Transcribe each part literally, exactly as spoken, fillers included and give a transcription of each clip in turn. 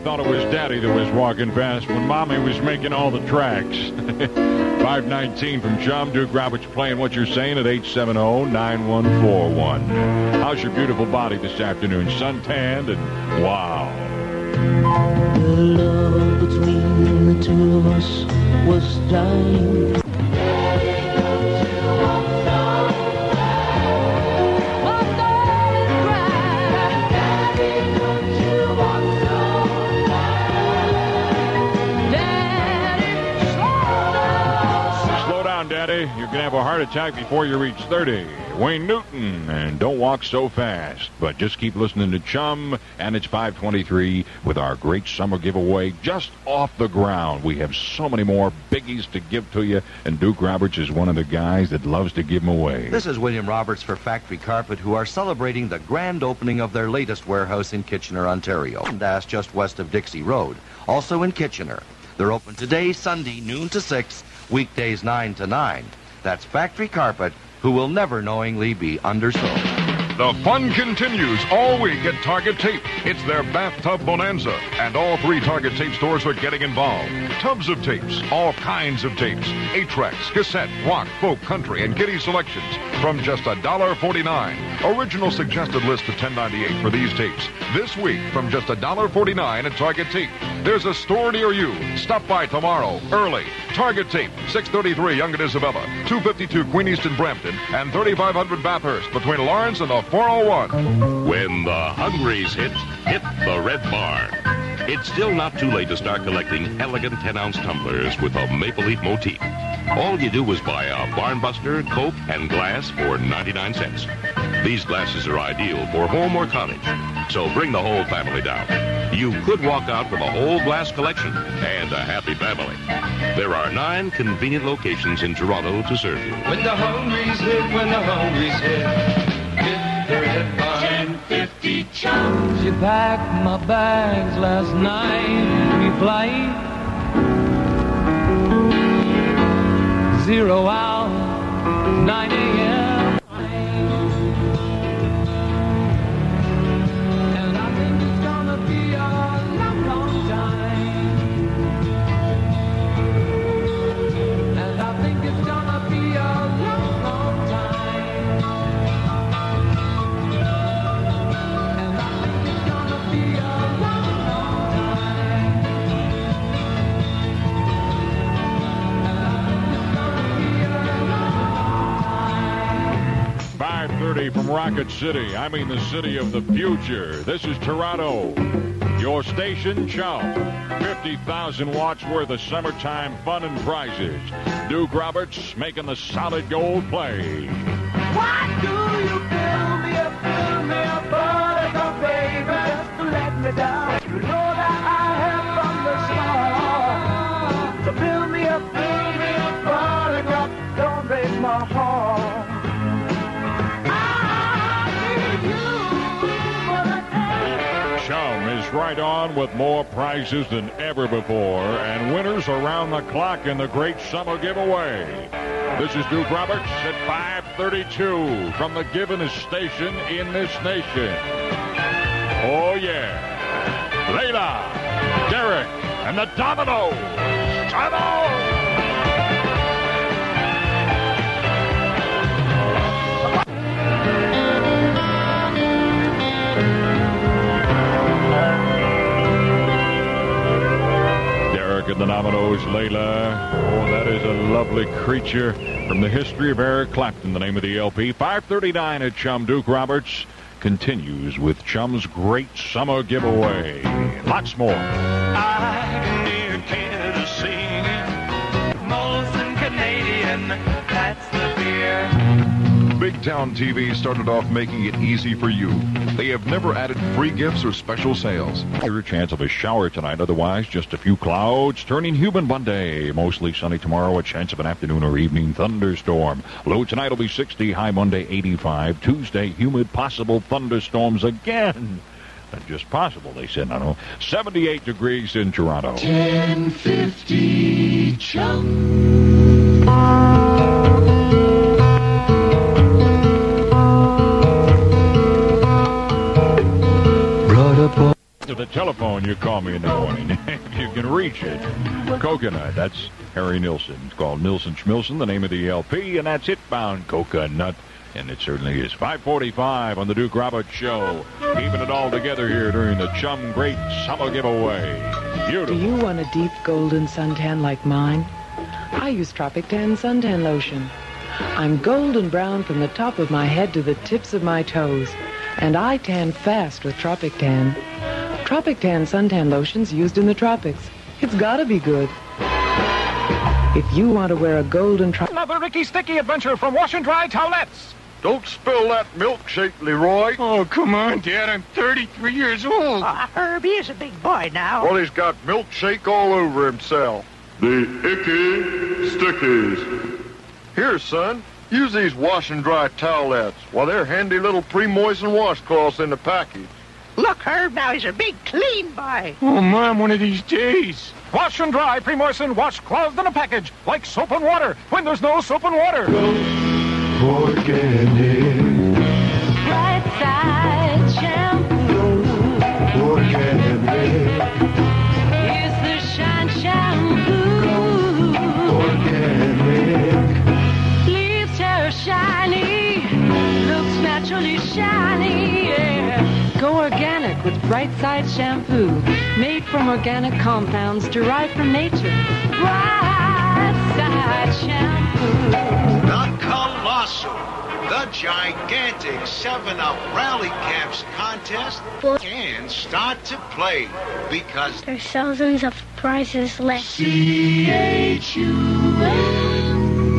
thought it was Daddy that was walking fast when Mommy was making all the tracks. five nineteen from Chum. Duke Roberts playing What You're Saying at eight seven zero, nine one four one. How's your beautiful body this afternoon? Suntanned and wow. The love between the two of us was dying. Daddy, you're going to have a heart attack before you reach thirty. Wayne Newton, and don't walk so fast. But just keep listening to Chum, and it's five twenty-three with our great summer giveaway just off the ground. We have so many more biggies to give to you, and Duke Roberts is one of the guys that loves to give them away. This is William Roberts for Factory Carpet, who are celebrating the grand opening of their latest warehouse in Kitchener, Ontario. And that's just west of Dixie Road, also in Kitchener. They're open today, Sunday, noon to six, weekdays nine to nine. That's Factory Carpet, who will never knowingly be undersold. The fun continues all week at Target Tape. It's their bathtub bonanza, and all three Target Tape stores are getting involved. Tubs of tapes, all kinds of tapes, eight-tracks, cassette, rock, folk, country, and kiddie selections from just one dollar forty-nine. Original suggested list of ten ninety-eight for these tapes. This week from just one dollar forty-nine at Target Tape. There's a store near you. Stop by tomorrow, early. Target Tape, six thirty-three Yonge and Isabella, two fifty-two Queen East in Brampton, and thirty-five hundred Bathurst between Lawrence and the four oh one. When the Hungries hit, hit the Red Barn. It's still not too late to start collecting elegant ten-ounce tumblers with a maple leaf motif. All you do is buy a Barn Buster, Coke, and glass for ninety-nine cents. These glasses are ideal for home or cottage, so bring the whole family down. You could walk out with a whole glass collection and a happy family. There are nine convenient locations in Toronto to serve you. When the Hungries hit, when the Hungries hit, hit the Red Barn. ten fifty Chum. She packed my bags last night, pre-flight. Zero hour, nine a.m. And I think it's gonna be a long, long time. And I think it's gonna be a long, long time. And I think it's gonna be a long, long time. And I think it's gonna be a long, long time. five thirty from Rocket City. I mean the city of the future. This is Toronto. Your station, Chum. fifty thousand watts worth of summertime fun and prizes. Duke Roberts making the solid gold play. Why do you fill me up, fill me up, buttercup, baby, just to let me down? You know that I have from the start. So fill me up, fill me up, buttercup, don't break my heart. Chum is right on with more prizes than ever before, and winners around the clock in the great summer giveaway. This is Duke Roberts at five thirty-two from the givenest station in this nation. Oh, yeah. Layla, Derek, and the Dominoes. Come on! And the Dominoes, Layla. Oh, that is a lovely creature from the history of Eric Clapton, the name of the L P. five thirty-nine at Chum. Duke Roberts continues with Chum's great summer giveaway. Lots more. I near Tennessee, Molson Canadian, that's the beer. Big Town T V started off making it easy for you. They have never added free gifts or special sales. Your chance of a shower tonight, otherwise just a few clouds. Turning humid Monday. Mostly sunny tomorrow, a chance of an afternoon or evening thunderstorm. Low tonight will be sixty, high Monday eighty-five. Tuesday, humid, possible thunderstorms again. Not just possible, they said. I don't know. seventy-eight degrees in Toronto. ten fifty Chum. To the telephone, you call me in the morning. If you can reach it. Coconut, that's Harry Nilsson. It's called Nilsson Schmilsson, the name of the L P, and that's Hitbound Coconut. And it certainly is. five forty-five on the Duke Roberts Show. Keeping it all together here during the Chum Great Summer Giveaway. Beautiful. Do you want a deep golden suntan like mine? I use Tropic Tan suntan lotion. I'm golden brown from the top of my head to the tips of my toes. And I tan fast with Tropic Tan. Tropic Tan suntan lotion's used in the tropics. It's gotta be good. If you want to wear a golden tro- Another Ricky Sticky adventure from Wash and Dry Towelettes. Don't spill that milkshake, Leroy. Oh, come on, Dad. I'm thirty-three years old. Uh, Herbie is a big boy now. Well, he's got milkshake all over himself. The Icky Stickies. Here, son. Use these Wash and Dry Towelettes. Well, they're handy little pre-moistened washcloths in the package. Look, Herb, now he's a big clean boy. Oh, Mom, one of these days. Wash and Dry pre-moistened washcloths in a package, like soap and water, when there's no soap and water. Organic. Right side shampoo. Organic. Use the Shine shampoo. Organic. Leaves hair shiny. Looks naturally shiny. Yeah. Go organic with Bright Side shampoo. Made from organic compounds derived from nature. Right side shampoo. The colossal, the gigantic seven up Rally Caps contest can start to play because there's thousands of prizes left. C H U M.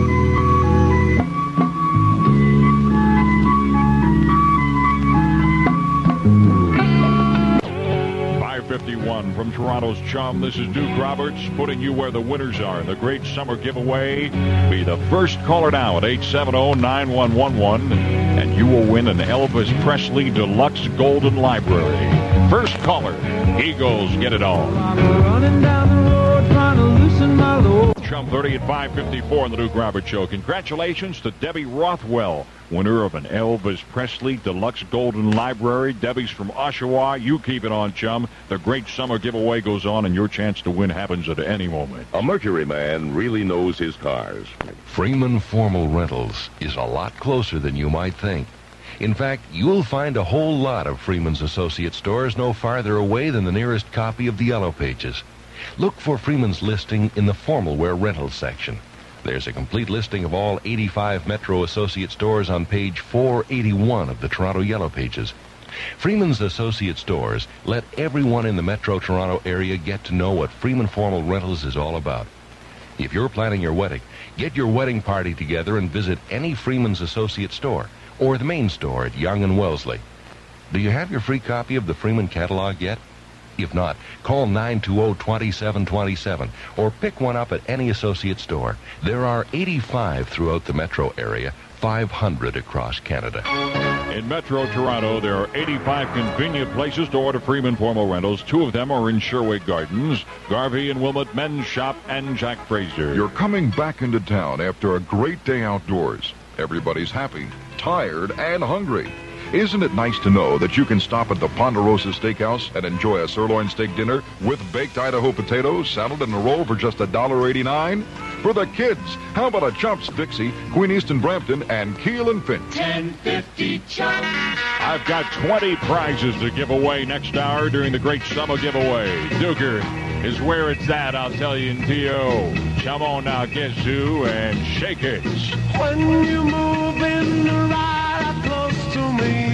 fifty-one from Toronto's Chum. This is Duke Roberts putting you where the winners are in the Great Summer Giveaway. Be the first caller now at eight seven zero, nine one one one, and you will win an Elvis Presley Deluxe Golden Library. First caller, Eagles get it all. I'm running down the road trying to loosen my load. Chum thirty at five fifty-four on the Duke Roberts Show. Congratulations to Debbie Rothwell, winner of an Elvis Presley Deluxe Golden Library. Debbie's from Oshawa. You keep it on, Chum. The Great Summer Giveaway goes on, and your chance to win happens at any moment. A Mercury man really knows his cars. Freeman Formal Rentals is a lot closer than you might think. In fact, you'll find a whole lot of Freeman's Associate stores no farther away than the nearest copy of the Yellow Pages. Look for Freeman's listing in the formal wear rentals section. There's a complete listing of all eighty-five Metro Associate stores on page four eighty-one of the Toronto Yellow Pages. Freeman's Associate stores let everyone in the Metro Toronto area get to know what Freeman Formal Rentals is all about. If you're planning your wedding, get your wedding party together and visit any Freeman's Associate store or the main store at Yonge and Wellesley. Do you have your free copy of the Freeman catalog yet? If not, call nine two zero, two seven two seven or pick one up at any associate store. There are eighty-five throughout the metro area, five hundred across Canada. In Metro Toronto, there are eighty-five convenient places to order Freeman Formal Rentals. Two of them are in Sherway Gardens, Garvey and Wilmot Men's Shop, and Jack Fraser. You're coming back into town after a great day outdoors. Everybody's happy, tired, and hungry. Isn't it nice to know that you can stop at the Ponderosa Steakhouse and enjoy a sirloin steak dinner with baked Idaho potatoes, salad, and a roll for just one dollar eighty-nine? For the kids, how about a Chumps Dixie, Queen Easton Brampton, and Keel and Finch? ten fifty Chum. I've got twenty prizes to give away next hour during the Great Summer Giveaway. Duker is where it's at, I'll tell you in T O. Come on now, guess who, and shake it. When you move in the ride close to me.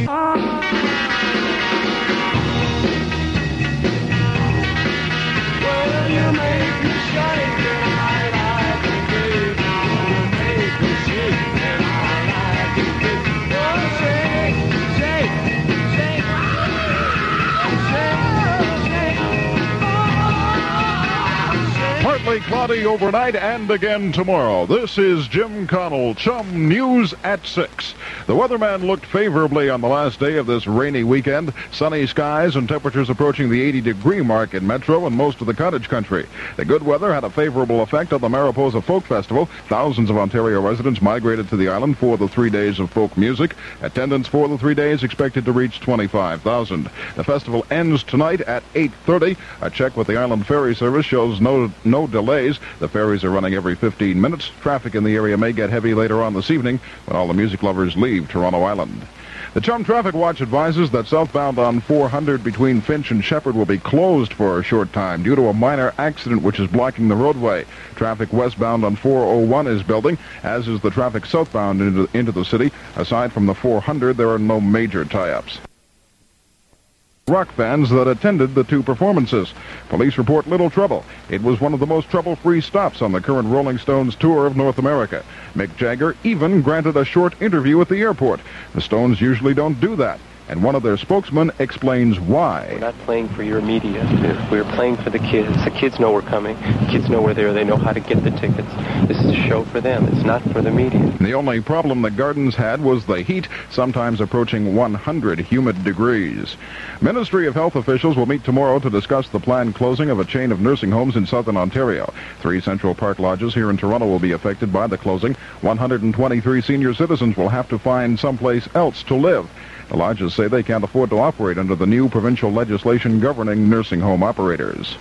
Well, you make me shake and I like it, baby. You make me shake and I like it, baby. Oh, shake, shake, shake, shake, shake. Oh, shake. Partly cloudy overnight and again tomorrow. This is Jim Connell, Chum News at six. The weatherman looked favorably on the last day of this rainy weekend. Sunny skies and temperatures approaching the eighty-degree mark in Metro and most of the cottage country. The good weather had a favorable effect on the Mariposa Folk Festival. Thousands of Ontario residents migrated to the island for the three days of folk music. Attendance for the three days expected to reach twenty-five thousand. The festival ends tonight at eight thirty. A check with the Island Ferry Service shows no no delays. The ferries are running every fifteen minutes. Traffic in the area may get heavy later on this evening when all the music lovers leave Toronto Island. The Chum Traffic Watch advises that southbound on four hundred between Finch and Shepherd will be closed for a short time due to a minor accident which is blocking the roadway. Traffic westbound on four oh one is building, as is the traffic southbound into, into the city. Aside from the four hundred, there are no major tie-ups. Rock fans that attended the two performances. Police report little trouble. It was one of the most trouble-free stops on the current Rolling Stones tour of North America. Mick Jagger even granted a short interview at the airport. The Stones usually don't do that, and one of their spokesmen explains why. We're not playing for your media. We're playing for the kids. The kids know we're coming. The kids know we're there. They know how to get the tickets. This is a show for them. It's not for the media. The only problem the Gardens had was the heat, sometimes approaching one hundred humid degrees. Ministry of Health officials will meet tomorrow to discuss the planned closing of a chain of nursing homes in southern Ontario. Three Central Park lodges here in Toronto will be affected by the closing. one hundred twenty-three senior citizens will have to find someplace else to live. The lodges say they can't afford to operate under the new provincial legislation governing nursing home operators.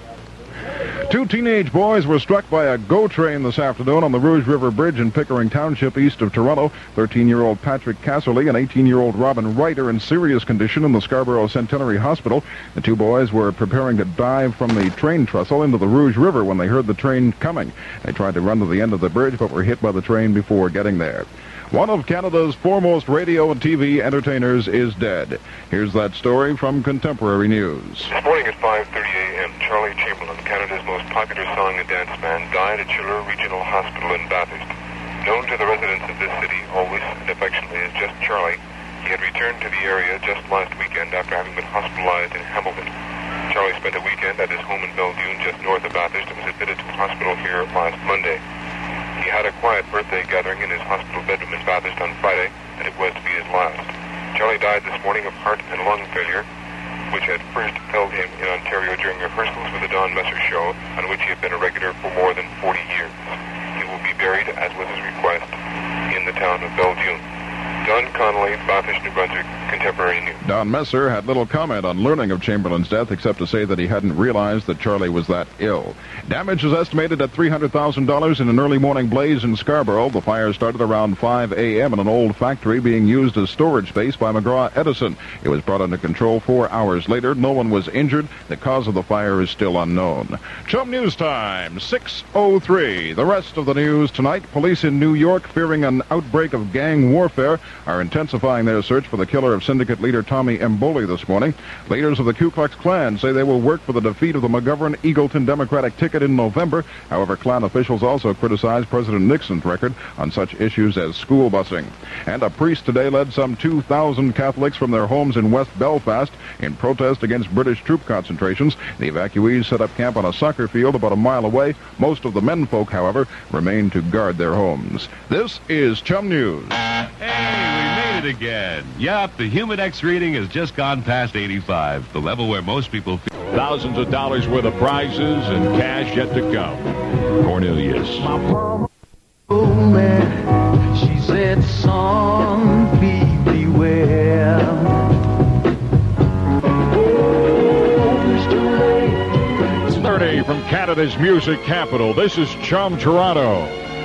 Two teenage boys were struck by a GO train this afternoon on the Rouge River Bridge in Pickering Township, east of Toronto. thirteen-year-old Patrick Casserly and eighteen-year-old Robin Wright are in serious condition in the Scarborough Centenary Hospital. The two boys were preparing to dive from the train trestle into the Rouge River when they heard the train coming. They tried to run to the end of the bridge but were hit by the train before getting there. One of Canada's foremost radio and T V entertainers is dead. Here's that story from Contemporary News. This morning at five thirty a.m., Charlie Chamberlain, Canada's most popular song and dance man, died at Chiller Regional Hospital in Bathurst. Known to the residents of this city always and affectionately as just Charlie, he had returned to the area just last weekend after having been hospitalized in Hamilton. Charlie spent a weekend at his home in Belledune just north of Bathurst and was admitted to the hospital here last Monday. He had a quiet birthday gathering in his hospital bedroom in Bathurst on Friday, and it was to be his last. Charlie died this morning of heart and lung failure, which had first held him in Ontario during rehearsals for the Don Messer Show, on which he had been a regular for more than forty years. He will be buried, as was his request, in the town of Belledune. Don Connolly, Bathurst, New Brunswick, Contemporary News. Don Messer had little comment on learning of Chamberlain's death except to say that he hadn't realized that Charlie was that ill. Damage is estimated at three hundred thousand dollars in an early morning blaze in Scarborough. The fire started around five a.m. in an old factory being used as storage space by McGraw Edison. It was brought under control four hours later. No one was injured. The cause of the fire is still unknown. Chum News Time, six oh three. The rest of the news tonight. Police in New York, fearing an outbreak of gang warfare, are intensifying their search for the killer of syndicate leader Tommy Mboli this morning. Leaders of the Ku Klux Klan say they will work for the defeat of the McGovern-Eagleton Democratic ticket in November. However, Klan officials also criticized President Nixon's record on such issues as school busing. And a priest today led some two thousand Catholics from their homes in West Belfast in protest against British troop concentrations. The evacuees set up camp on a soccer field about a mile away. Most of the menfolk, however, remain to guard their homes. This is Chum News. Hey, we made it again. Yup, the Humidex reading has just gone past eighty-five, the level where most people feel. Thousands of dollars worth of prizes and cash yet to come. Cornelius. My mama told me, she said, son, be beware. thirty from Canada's music capital. This is Chum Toronto.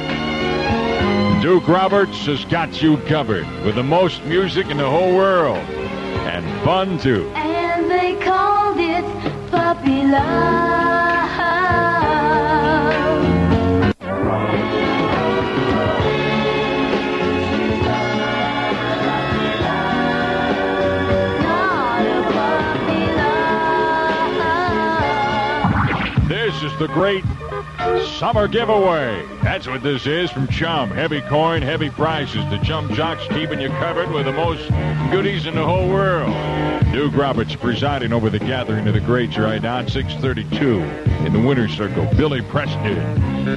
Duke Roberts has got you covered with the most music in the whole world. And fun, too. And they called it puppy love. Not a puppy love. This is the great summer giveaway. That's what this is from Chum. Heavy coin, heavy prizes. The Chum Jocks keeping you covered with the most goodies in the whole world. Duke Roberts presiding over the gathering of the greats right now at six thirty-two in the winner's circle. Billy Preston.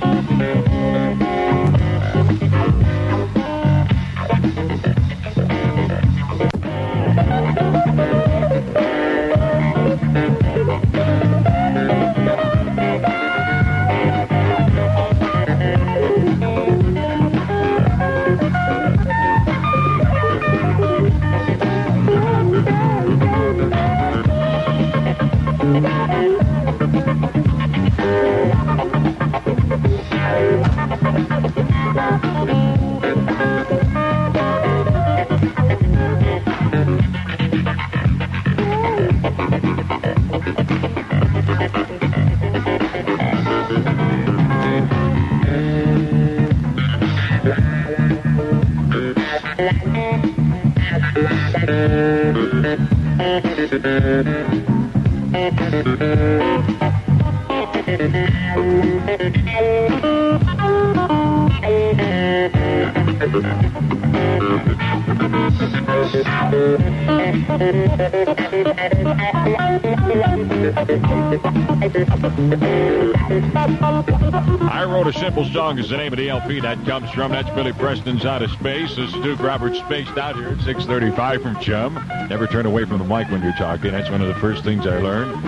I Wrote a Simple Song is the name of the L P that comes from. That's Billy Preston's Out of Space. This is Duke Roberts spaced out here at six thirty-five from Chum. Never turn away from the mic when you're talking. That's one of the first things I learned.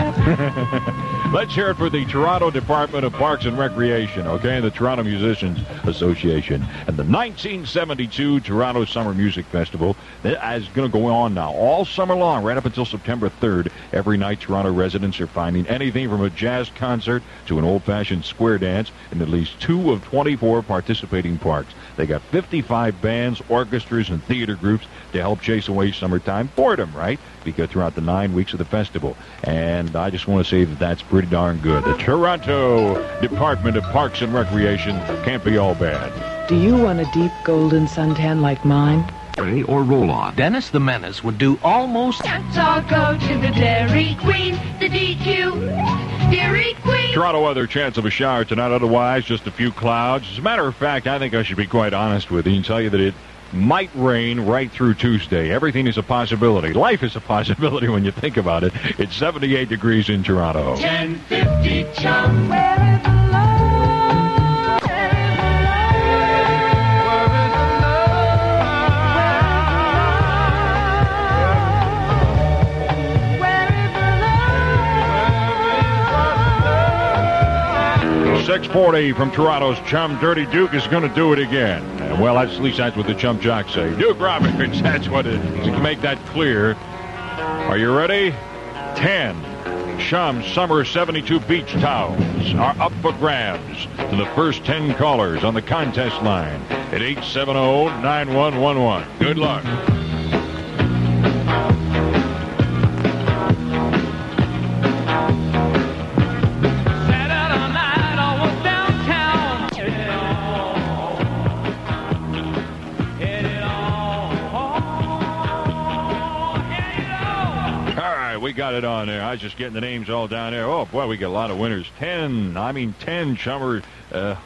Let's hear it for the Toronto Department of Parks and Recreation, okay? The Toronto Musicians Association. And the nineteen seventy-two Toronto Summer Music Festival that is going to go on now all summer long, right up until September third. Every night, Toronto residents are finding anything from a jazz concert to an old-fashioned square dance in at least two of twenty-four participating parks. They got fifty-five bands, orchestras, and theater groups to help chase away summertime boredom, right? Because throughout the nine weeks of the festival. And I just want to say that that's pretty darn good. The Toronto Department of Parks and Recreation can't be all bad. Do you want a deep golden suntan like mine? Or roll on. Dennis the Menace would do almost. I'll go to the Dairy Queen, the D Q, Dairy Queen. Toronto weather, chance of a shower tonight, otherwise just a few clouds. As a matter of fact, I think I should be quite honest with you and tell you that it might rain right through Tuesday. Everything is a possibility. Life is a possibility when you think about it. It's seventy-eight degrees in Toronto. ten fifty Chum. Where is the love? Where is the love? Where is the love? six forty from Toronto's Chum. Dirty Duke is going to do it again. And, well, that's, at least that's what the Chum Jocks say. Duke Roberts, that's what it is. To make that clear. Are you ready? ten. Chum Summer seventy-two beach towels are up for grabs to the first ten callers on the contest line at eight seven zero, nine one one one. Good luck. We got it on there. I was just getting the names all down there. Oh, boy, we got a lot of winners. ten. I mean, ten Chummer. Uh,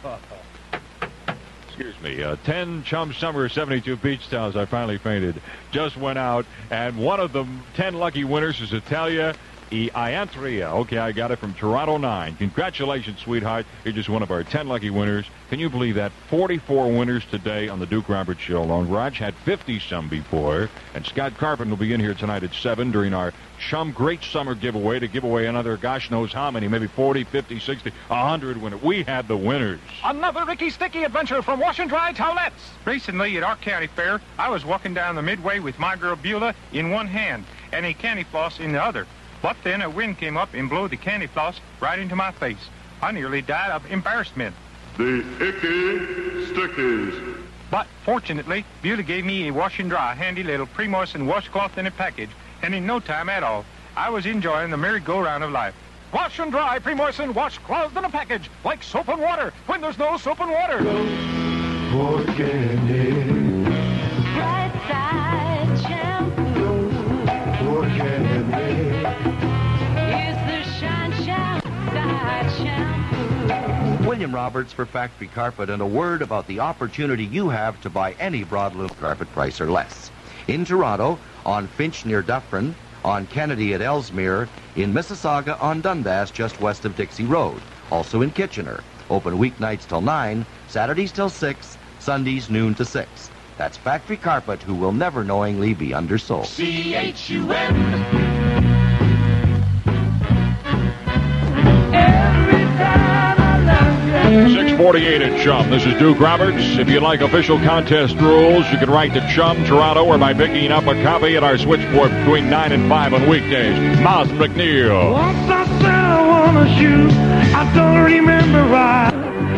excuse me. Uh, ten Chum Summer seventy-two beach towels. I finally fainted. Just went out. And one of the ten lucky winners is Italia E. Iantria. Okay, I got it from Toronto nine. Congratulations, sweetheart. You're just one of our ten lucky winners. Can you believe that? forty-four winners today on the Duke Roberts Show alone. Raj had fifty-some before. And Scott Carpenter will be in here tonight at seven during our Chum Great Summer giveaway to give away another gosh knows how many, maybe forty, fifty, sixty, one hundred winners. We had the winners. Another Ricky Sticky adventure from Wash and Dry Towelettes. Recently at our county fair, I was walking down the midway with my girl Beulah in one hand and a candy floss in the other. But then a wind came up and blew the candy floss right into my face. I nearly died of embarrassment. The Icky Stickies. But fortunately, Beulah gave me a wash and dry, handy little pre-moistened washcloth in a package, and in no time at all, I was enjoying the merry-go-round of life. Wash and dry, pre-moistened washcloth in a package, like soap and water, when there's no soap and water. Organic. Bright side shampoo. Organic. It's the shine, shine, side shampoo. William Roberts for Factory Carpet, and a word about the opportunity you have to buy any broadloom carpet price or less. In Toronto, on Finch near Dufferin, on Kennedy at Ellesmere, in Mississauga on Dundas just west of Dixie Road. Also in Kitchener. Open weeknights till nine, Saturdays till six, Sundays noon to six. That's Factory Carpet, who will never knowingly be undersold. C H U N. six forty-eight at Chum. This is Duke Roberts. If you'd like official contest rules, you can write to Chum, Toronto, or by picking up a copy at our switchboard between nine and five on weekdays. Miles McNeil. Once I said I wanna shoot, I don't remember why.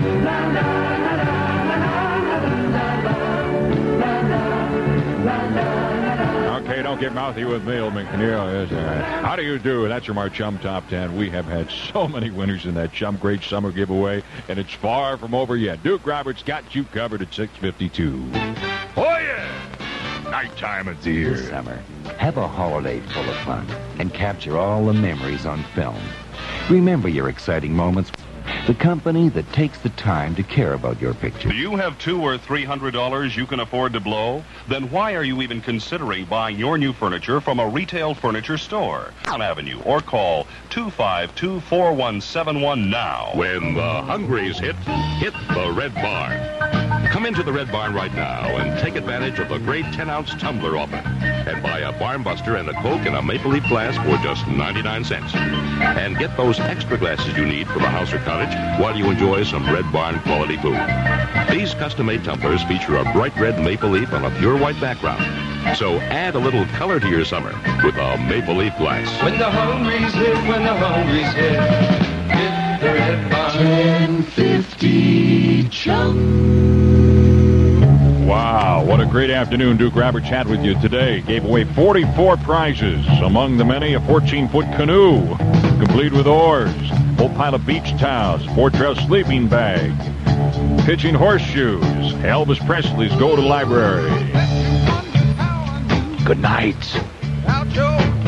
Okay, don't get mouthy with me, old McNeil. Yes, all right. How do you do? That's from our Chum Top ten. We have had so many winners in that Chum Great Summer giveaway, and it's far from over yet. Duke Roberts got you covered at six fifty-two. Oh, yeah! Nighttime is here. This summer, have a holiday full of fun and capture all the memories on film. Remember your exciting moments. The company that takes the time to care about your picture. Do you have two or three hundred dollars you can afford to blow? Then why are you even considering buying your new furniture from a retail furniture store on Avenue, or call two five two, four one seven one now. When the hungries hit, hit the Red Barn. Come into the Red Barn right now and take advantage of the great ten-ounce tumbler offer. And buy a Barn Buster and a Coke in a Maple Leaf glass for just ninety-nine cents. And get those extra glasses you need for the house or cottage while you enjoy some Red Barn quality food. These custom-made tumblers feature a bright red maple leaf on a pure white background. So add a little color to your summer with a Maple Leaf glass. When the hungries hit, when the hungries hit, hit the Red Barn. ten fifty Chum. Wow, what a great afternoon Duke Roberts had with you today. Gave away forty-four prizes. Among the many, a fourteen-foot canoe, complete with oars, full pile of beach towels, four-trail sleeping bag, pitching horseshoes, Elvis Presley's Go to Library. Good night. Out your